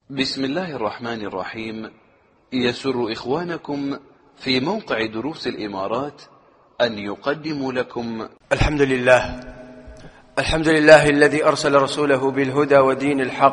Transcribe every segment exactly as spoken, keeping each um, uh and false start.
بسم الله الرحمن الرحيم. يسر إخوانكم في موقع دروس الإمارات أن يقدموا لكم الحمد لله الحمد لله الذي أرسل رسوله بالهدى ودين الحق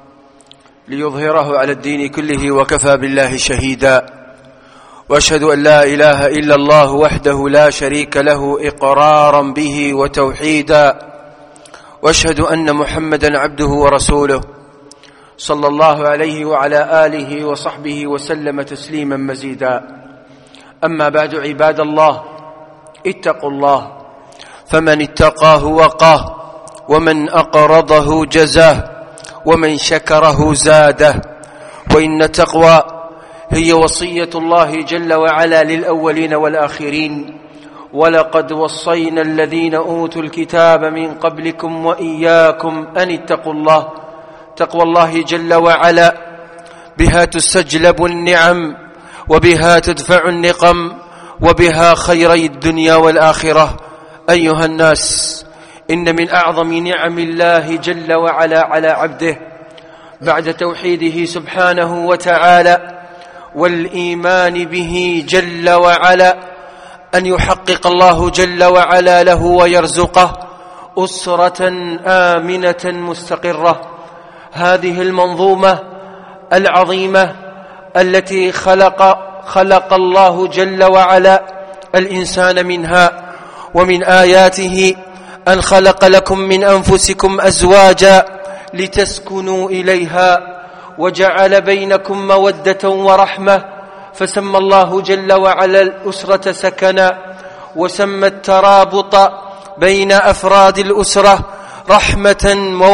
ليظهره على الدين كله وكفى بالله شهيدا، وأشهد أن لا إله إلا الله وحده لا شريك له إقرارا به وتوحيدا، وأشهد أن محمدا عبده ورسوله صلى الله عليه وعلى آله وصحبه وسلم تسليما مزيدا. أما بعد، عباد الله، اتقوا الله، فمن اتقاه وقاه، ومن أقرضه جزاه، ومن شكره زاده. وإن التقوى هي وصية الله جل وعلا للأولين والآخرين، ولقد وصينا الذين أوتوا الكتاب من قبلكم وإياكم أن اتقوا الله. تقوى الله جل وعلا بها تستجلب النعم، وبها تدفع النقم، وبها خيري الدنيا والآخرة. أيها الناس، إن من أعظم نعم الله جل وعلا على عبده بعد توحيده سبحانه وتعالى والإيمان به جل وعلا أن يحقق الله جل وعلا له ويرزقه أسرة آمنة مستقرة. هذه المنظومة العظيمة التي خلق خلق الله جل وعلا الإنسان منها، ومن آياته أن خلق لكم من أنفسكم أزواجا لتسكنوا إليها، وجعل بينكم مودة ورحمة، فسمى الله جل وعلا الأسرة سكنا، وسمى الترابط بين أفراد الأسرة رحمة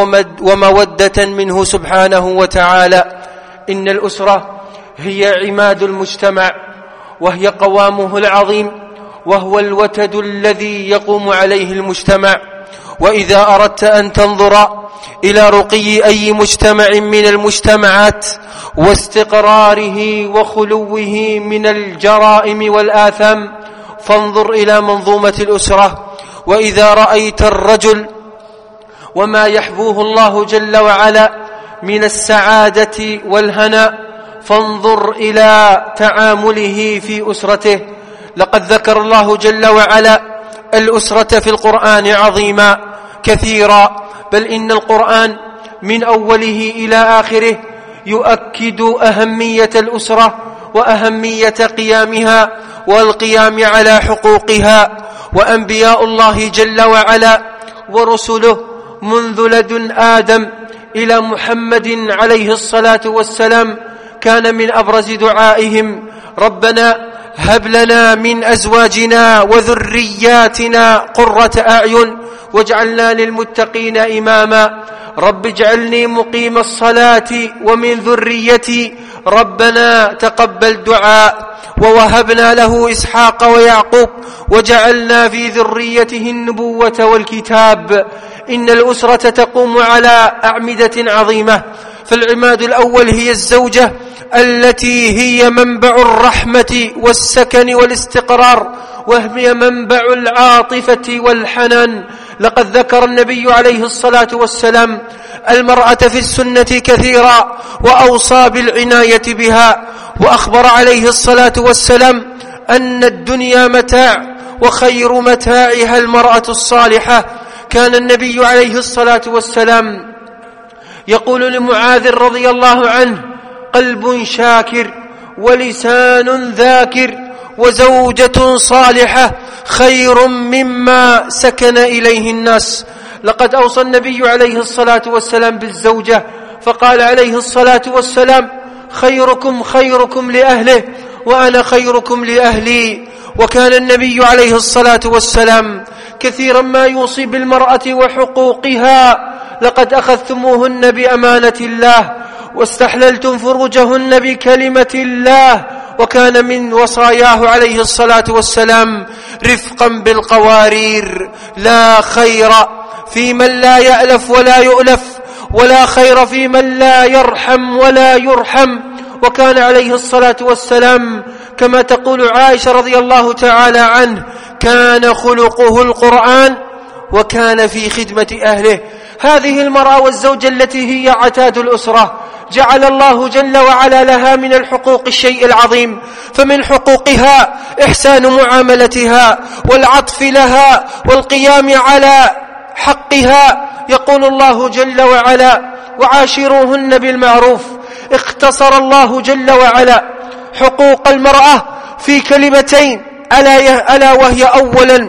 ومودة منه سبحانه وتعالى. إن الأسرة هي عماد المجتمع، وهي قوامه العظيم، وهو الوتد الذي يقوم عليه المجتمع. وإذا أردت أن تنظر إلى رقي أي مجتمع من المجتمعات واستقراره وخلوه من الجرائم والآثام، فانظر إلى منظومة الأسرة. وإذا رأيت الرجل وما يحبوه الله جل وعلا من السعادة والهناء، فانظر إلى تعامله في أسرته. لقد ذكر الله جل وعلا الأسرة في القرآن عظيما كثيرا، بل إن القرآن من أوله إلى آخره يؤكد أهمية الأسرة وأهمية قيامها والقيام على حقوقها. وأنبياء الله جل وعلا ورسله منذ لدن آدم إلى محمد عليه الصلاة والسلام كان من أبرز دعائهم: ربنا هب لنا من أزواجنا وذرياتنا قرة أعين واجعلنا للمتقين إماما. رب اجعلني مقيم الصلاة ومن ذريتي ربنا تقبل دعاء. ووهبنا له إسحاق ويعقوب وجعلنا في ذريته النبوة والكتاب. إن الأسرة تقوم على أعمدة عظيمة، فالعماد الأول هي الزوجة التي هي منبع الرحمة والسكن والاستقرار، وهي منبع العاطفة والحنان. لقد ذكر النبي عليه الصلاة والسلام المرأة في السنة كثيرا، وأوصى بالعناية بها، وأخبر عليه الصلاة والسلام أن الدنيا متاع، وخير متاعها المرأة الصالحة. كان النبي عليه الصلاة والسلام يقول لمعاذ رضي الله عنه: قلب شاكر ولسان ذاكر وزوجة صالحة خير مما سكن إليه الناس. لقد أوصى النبي عليه الصلاة والسلام بالزوجة، فقال عليه الصلاة والسلام: خيركم خيركم لأهله وأنا خيركم لأهلي. وكان النبي عليه الصلاة والسلام كثيرا ما يوصي بالمرأة وحقوقها: لقد أخذتموهن بأمانة الله واستحللتم فروجهن بكلمة الله. وكان من وصاياه عليه الصلاة والسلام رفقا بالقوارير: لا خير في من لا يألف ولا يؤلف، ولا خير في من لا يرحم ولا يرحم. وكان عليه الصلاة والسلام كما تقول عائشة رضي الله تعالى عنه: كان خلقه القرآن وكان في خدمة أهله. هذه المرأة والزوجة التي هي عتاد الأسرة جعل الله جل وعلا لها من الحقوق الشيء العظيم. فمن حقوقها إحسان معاملتها والعطف لها والقيام على حقها. يقول الله جل وعلا: وعاشروهن بالمعروف. اختصر الله جل وعلا حقوق المرأة في كلمتين، ألا وهي أولا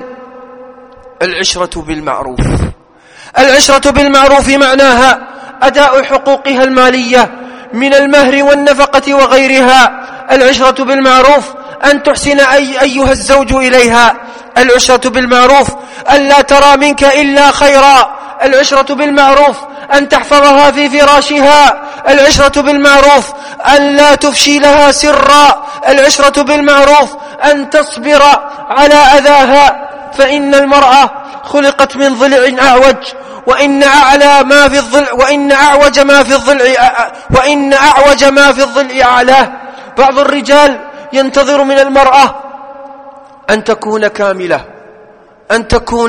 العشرة بالمعروف. العشرة بالمعروف معناها أداء حقوقها المالية من المهر والنفقة وغيرها. العشرة بالمعروف أن تحسن أي أيها الزوج إليها. العشرة بالمعروف أن لا ترى منك إلا خيرا. العشرة بالمعروف أن تحفظها في فراشها. العشرة بالمعروف أن لا تفشي لها سرا. العشرة بالمعروف أن تصبر على أذاها، فإن المرأة خلقت من ضلع أعوج، وإن أعلى ما في الضلع وإن أعوج ما في الضلع وإن أعوج ما في الضلع أعلاه. بعض الرجال ينتظر من المرأة أن تكون كاملة، أن تكون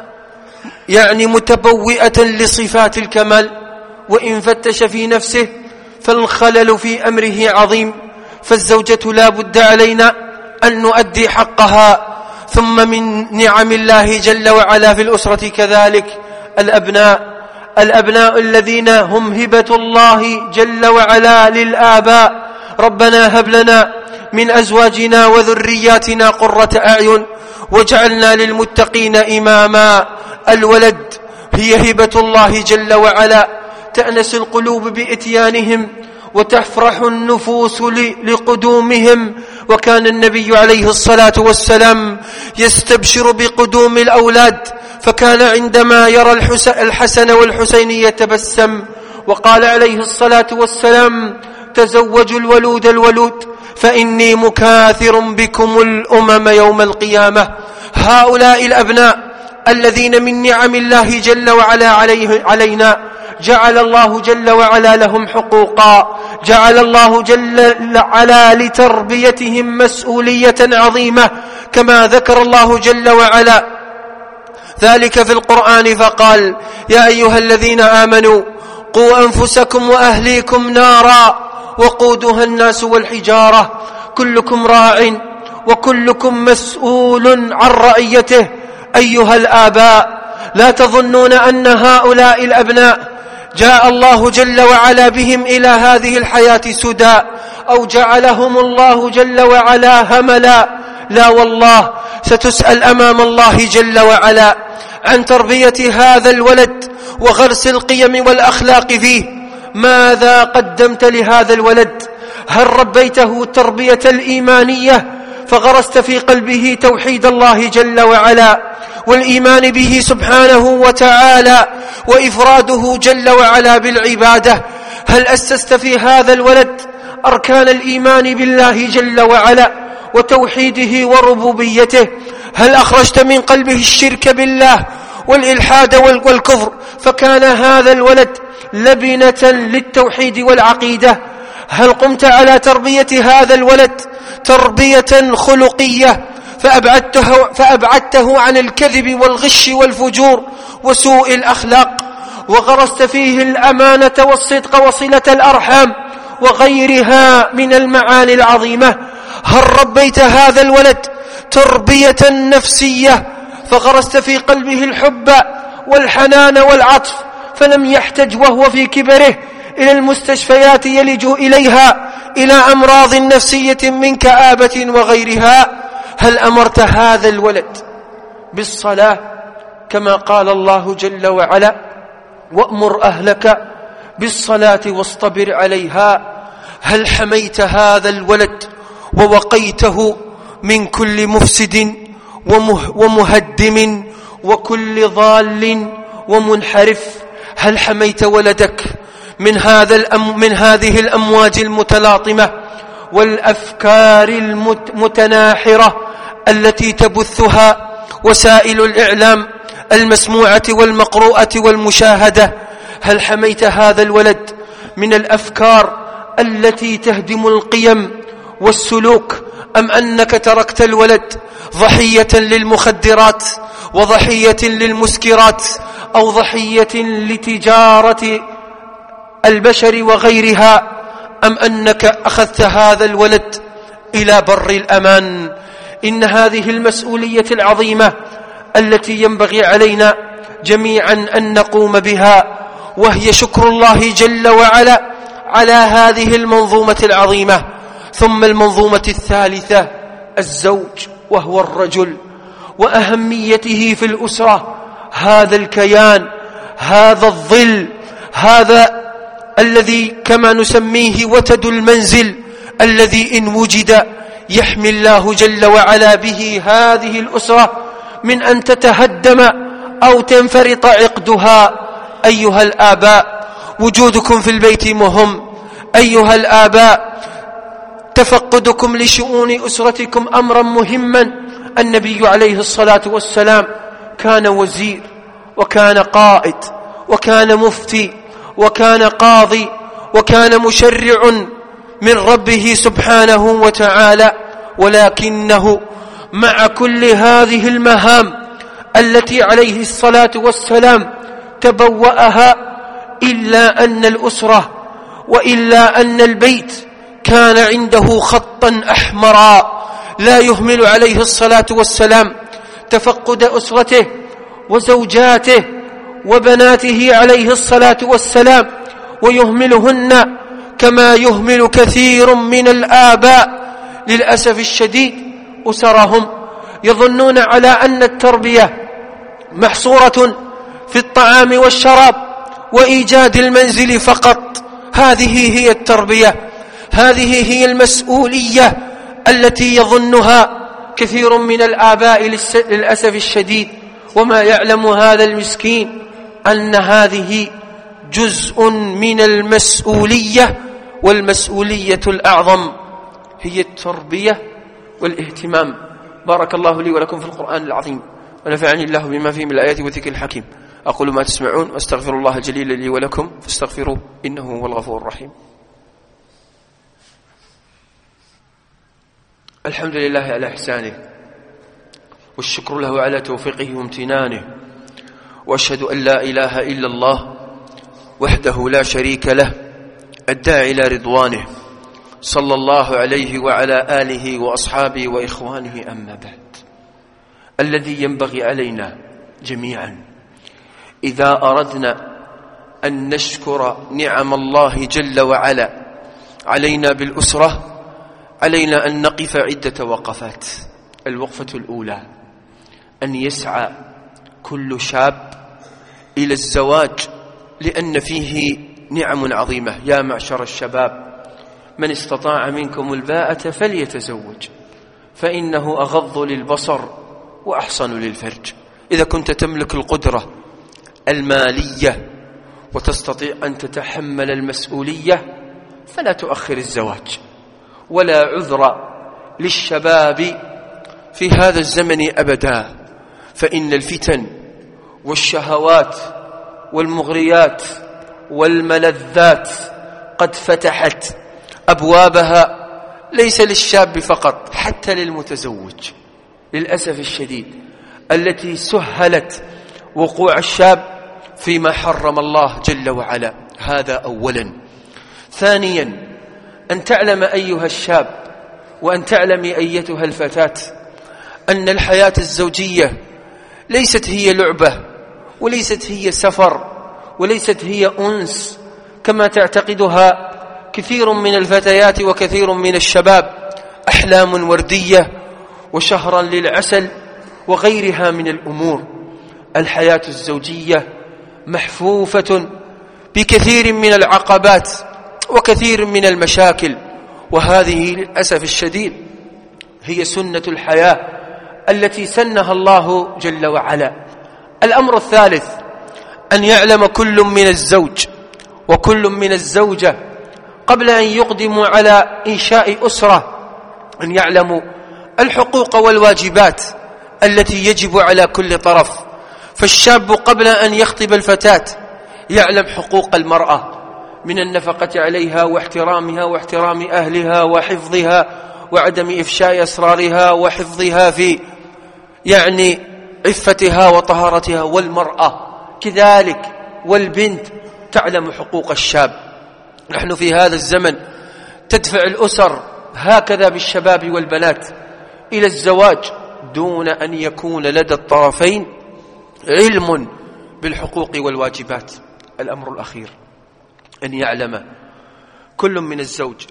يعني متبوئة لصفات الكمال، وإن فتش في نفسه فالخلل في أمره عظيم. فالزوجة لا بد علينا أن نؤدي حقها. ثم من نعم الله جل وعلا في الأسرة كذلك الأبناء. الأبناء الذين هم هبة الله جل وعلا للآباء. ربنا هب لنا من أزواجنا وذرياتنا قرة أعين واجعلنا للمتقين إماما. الولد هي هبة الله جل وعلا، تأنس القلوب بإتيانهم وتفرح النفوس لقدومهم. وكان النبي عليه الصلاة والسلام يستبشر بقدوم الأولاد، فكان عندما يرى الحسن والحسين يتبسم. وقال عليه الصلاة والسلام: تزوجوا الولود الولود فإني مكاثر بكم الأمم يوم القيامة. هؤلاء الأبناء الذين من نعم الله جل وعلا عليه علينا، جعل الله جل وعلا لهم حقوقا، جعل الله جل وعلا لتربيتهم مسؤولية عظيمة، كما ذكر الله جل وعلا ذلك في القرآن فقال: يا أيها الذين آمنوا قوا أنفسكم وأهليكم نارا وقودها الناس والحجارة كلكم راع وكلكم مسؤول عن رعيته. أيها الآباء، لا تظنون أن هؤلاء الأبناء جاء الله جل وعلا بهم إلى هذه الحياة سدى، أو جعلهم الله جل وعلا هملا. لا والله، ستسأل أمام الله جل وعلا عن تربية هذا الولد وغرس القيم والأخلاق فيه. ماذا قدمت لهذا الولد؟ هل ربيته التربية الإيمانية فغرست في قلبه توحيد الله جل وعلا والإيمان به سبحانه وتعالى وإفراده جل وعلا بالعبادة؟ هل أسست في هذا الولد أركان الإيمان بالله جل وعلا وتوحيده وربوبيته؟ هل أخرجت من قلبه الشرك بالله والإلحاد والكفر فكان هذا الولد لبنة للتوحيد والعقيدة؟ هل قمت على تربية هذا الولد تربية خلقية فأبعدته, فأبعدته عن الكذب والغش والفجور وسوء الأخلاق، وغرست فيه الأمانة والصدق وصلة الأرحام وغيرها من المعاني العظيمة؟ هل ربيت هذا الولد تربية نفسية فغرست في قلبه الحب والحنان والعطف فلم يحتج وهو في كبره إلى المستشفيات يلج إليها إلى أمراض نفسية من كآبة وغيرها؟ هل أمرت هذا الولد بالصلاة كما قال الله جل وعلا: وأمر أهلك بالصلاة واصطبر عليها؟ هل حميت هذا الولد ووقيته من كل مفسد ومهدم وكل ضال ومنحرف؟ هل حميت ولدك من هذا الأم من هذه الأمواج المتلاطمة والأفكار المتناحرة التي تبثها وسائل الإعلام المسموعة والمقروءة والمشاهدة؟ هل حميت هذا الولد من الأفكار التي تهدم القيم والسلوك، أم أنك تركت الولد ضحية للمخدرات وضحية للمسكرات أو ضحية لتجارة البشر وغيرها، أم أنك أخذت هذا الولد إلى بر الأمان؟ إن هذه المسؤولية العظيمة التي ينبغي علينا جميعا أن نقوم بها، وهي شكر الله جل وعلا على هذه المنظومة العظيمة. ثم المنظومة الثالثة الزوج، وهو الرجل وأهميته في الأسرة، هذا الكيان، هذا الظل، هذا الذي كما نسميه وتد المنزل، الذي إن وجد يحمي الله جل وعلا به هذه الأسرة من أن تتهدم أو تنفرط عقدها. أيها الآباء، وجودكم في البيت مهم. أيها الآباء، تفقدكم لشؤون أسرتكم أمرا مهما. النبي عليه الصلاة والسلام كان وزير، وكان قائد، وكان مفتي، وكان قاضي، وكان مشرع من ربه سبحانه وتعالى، ولكنه مع كل هذه المهام التي عليه الصلاة والسلام تبوأها، إلا أن الأسرة وإلا أن البيت كان عنده خطا أحمرا لا يهمل عليه الصلاة والسلام تفقد أسرته وزوجاته وبناته عليه الصلاة والسلام، ويهملهن كما يهمل كثير من الآباء للأسف الشديد أسرهم. يظنون على أن التربية محصورة في الطعام والشراب وإيجاد المنزل فقط. هذه هي التربية، هذه هي المسؤولية التي يظنها كثير من الآباء للأسف الشديد، وما يعلم هذا المسكين أن هذه جزء من المسؤولية، والمسؤولية الأعظم هي التربية والاهتمام. بارك الله لي ولكم في القرآن العظيم، ونفعني الله بما فيه من الآيات والذكر الحكيم. أقول ما تسمعون، واستغفر الله الجليل لي ولكم فاستغفروه إنه هو الغفور الرحيم. الحمد لله على إحسانه، والشكر له على توفيقه وامتنانه، وأشهد أن لا إله إلا الله وحده لا شريك له الداعي إلى رضوانه، صلى الله عليه وعلى آله وأصحابه وإخوانه. أما بعد، الذي ينبغي علينا جميعا إذا أردنا أن نشكر نعم الله جل وعلا علينا بالأسرة، علينا أن نقف عدة وقفات. الوقفة الأولى أن يسعى كل شاب إلى الزواج، لأن فيه نعم عظيمة. يا معشر الشباب، من استطاع منكم الباءة فليتزوج، فإنه أغض للبصر وأحصن للفرج. إذا كنت تملك القدرة المالية وتستطيع أن تتحمل المسؤولية فلا تؤخر الزواج. ولا عذر للشباب في هذا الزمن أبدا، فإن الفتن والشهوات والمغريات والملذات قد فتحت أبوابها، ليس للشاب فقط، حتى للمتزوج للأسف الشديد، التي سهلت وقوع الشاب فيما حرم الله جل وعلا. هذا أولا. ثانيا، أن تعلم أيها الشاب وأن تعلمي أيتها الفتاة أن الحياة الزوجية ليست هي لعبة، وليست هي سفر، وليست هي أنس كما تعتقدها كثير من الفتيات وكثير من الشباب، أحلام وردية وشهرا للعسل وغيرها من الأمور. الحياة الزوجية محفوفة بكثير من العقبات وكثير من المشاكل، وهذه للأسف الشديد هي سنة الحياة التي سنها الله جل وعلا. الأمر الثالث، أن يعلم كل من الزوج وكل من الزوجة قبل أن يقدموا على إنشاء أسرة أن يعلموا الحقوق والواجبات التي يجب على كل طرف. فالشاب قبل أن يخطب الفتاة يعلم حقوق المرأة من النفقة عليها واحترامها واحترام أهلها وحفظها وعدم إفشاء أسرارها وحفظها في يعني عفتها وطهارتها. والمرأة كذلك، والبنت تعلم حقوق الشاب نحن في هذا الزمن تدفع الأسر هكذا بالشباب والبنات إلى الزواج دون أن يكون لدى الطرفين علم بالحقوق والواجبات. الأمر الأخير أن يعلم كل من الزوج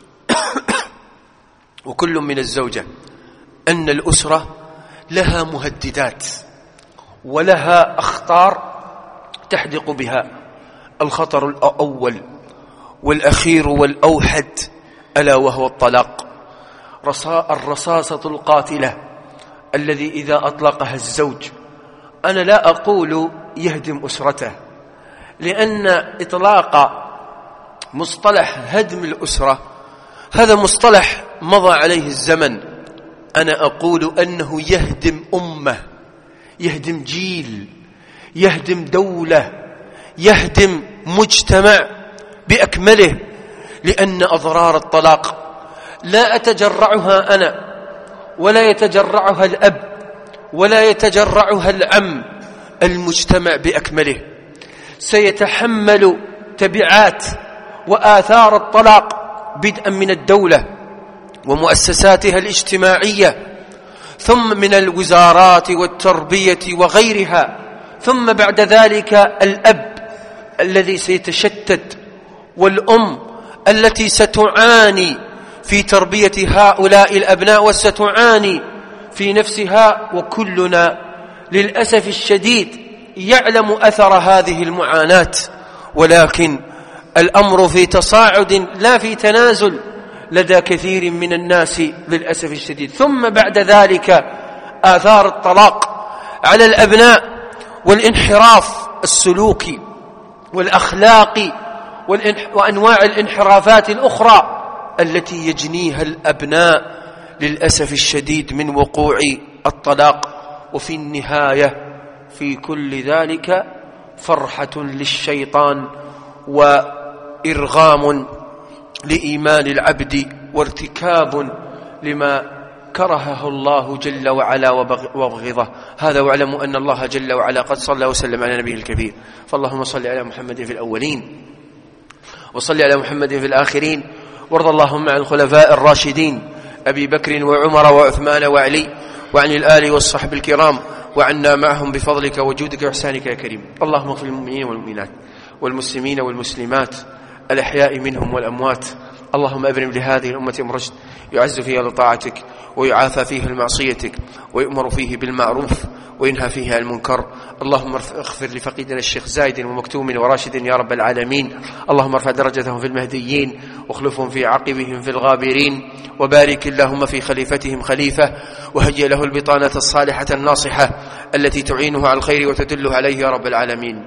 وكل من الزوجة أن الأسرة لها مهددات ولها أخطار تحدق بها. الخطر الأول والأخير والأوحد ألا وهو الطلاق، الرصاصة القاتلة الذي إذا أطلقها الزوج، أنا لا أقول يهدم أسرته، لأن إطلاق مصطلح هدم الأسرة هذا مصطلح مضى عليه الزمن. أنا أقول أنه يهدم أمة، يهدم جيل، يهدم دولة، يهدم مجتمع بأكمله، لأن أضرار الطلاق لا أتجرعها أنا ولا يتجرعها الأب ولا يتجرعها العم، المجتمع بأكمله سيتحمل تبعات وآثار الطلاق بدءا من الدولة ومؤسساتها الاجتماعية، ثم من الوزارات والتربية وغيرها، ثم بعد ذلك الأب الذي سيتشتت، والأم التي ستعاني في تربية هؤلاء الأبناء وستعاني في نفسها. وكلنا للأسف الشديد يعلم أثر هذه المعاناة، ولكن الأمر في تصاعد لا في تنازل لدى كثير من الناس للأسف الشديد. ثم بعد ذلك آثار الطلاق على الأبناء والانحراف السلوكي والأخلاقي وأنواع الانحرافات الأخرى التي يجنيها الأبناء للأسف الشديد من وقوع الطلاق. وفي النهاية في كل ذلك فرحة للشيطان وإرغام لإيمان العبد وارتكاب لما كرهه الله جل وعلا وبغضه. هذا واعلموا أن الله جل وعلا قد صلى وسلم على نبيه الكبير، فاللهم صل على محمد في الأولين وصل على محمد في الآخرين، وارض اللهم عن الخلفاء الراشدين أبي بكر وعمر وعثمان وعلي، وعن الآل والصحب الكرام، وعنا معهم بفضلك وجودك وإحسانك يا كريم. اللهم اغفر للمؤمنين والمؤمنات والمسلمين والمسلمات الأحياء منهم والأموات. اللهم أبرم لهذه الأمة رشد يعز فيها لطاعتك ويعافى فيها لمعصيتك ويؤمر فيه بالمعروف وينهى فيه عن المنكر. اللهم اغفر لفقيدنا الشيخ زايد ومكتوم وراشد يا رب العالمين. اللهم ارفع درجتهم في المهديين واخلفهم في عقبهم في الغابرين، وبارك اللهم في خليفتهم خليفة، وهيئ له البطانة الصالحة الناصحة التي تعينه على الخير وتدله عليه يا رب العالمين.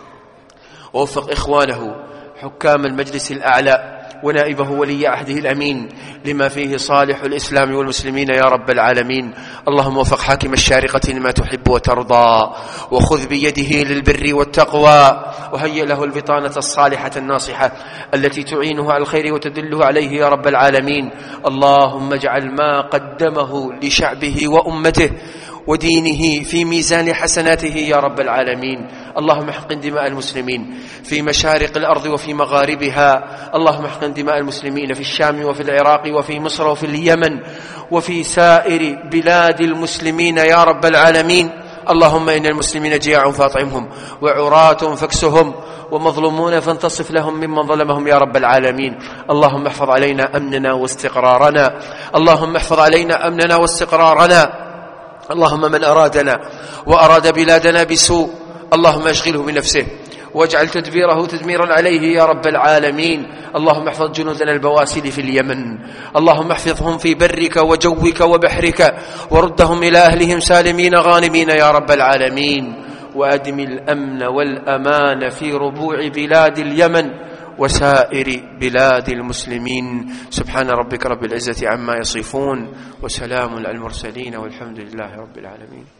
ووفق إخوانه حكام المجلس الأعلى ونائبه ولي عهده الأمين لما فيه صالح الإسلام والمسلمين يا رب العالمين. اللهم وفق حاكم الشارقة لما تحب وترضى، وخذ بيده للبر والتقوى، وهيئ له البطانة الصالحة الناصحة التي تعينه على الخير وتدله عليه يا رب العالمين. اللهم اجعل ما قدمه لشعبه وأمته ودينه في ميزان حسناته يا رب العالمين. اللهم احقن دماء المسلمين في مشارق الأرض وفي مغاربها. اللهم احقن دماء المسلمين في الشام وفي العراق وفي مصر وفي اليمن وفي سائر بلاد المسلمين يا رب العالمين. اللهم إن المسلمين جياع فاطعمهم، وعراة فاكسهم، ومظلومون فانتصف لهم ممن ظلمهم يا رب العالمين. اللهم احفظ علينا أمننا واستقرارنا، اللهم احفظ علينا أمننا واستقرارنا. اللهم من أرادنا وأراد بلادنا بسوء اللهم اشغله بنفسه واجعل تدبيره تدميرا عليه يا رب العالمين. اللهم احفظ جنودنا البواسل في اليمن، اللهم احفظهم في برك وجوك وبحرك، وردهم إلى أهلهم سالمين غانمين يا رب العالمين. وأدم الأمن والأمان في ربوع بلاد اليمن وسائر بلاد المسلمين. سبحان ربك رب العزة عما يصفون، وسلام على المرسلين، والحمد لله رب العالمين.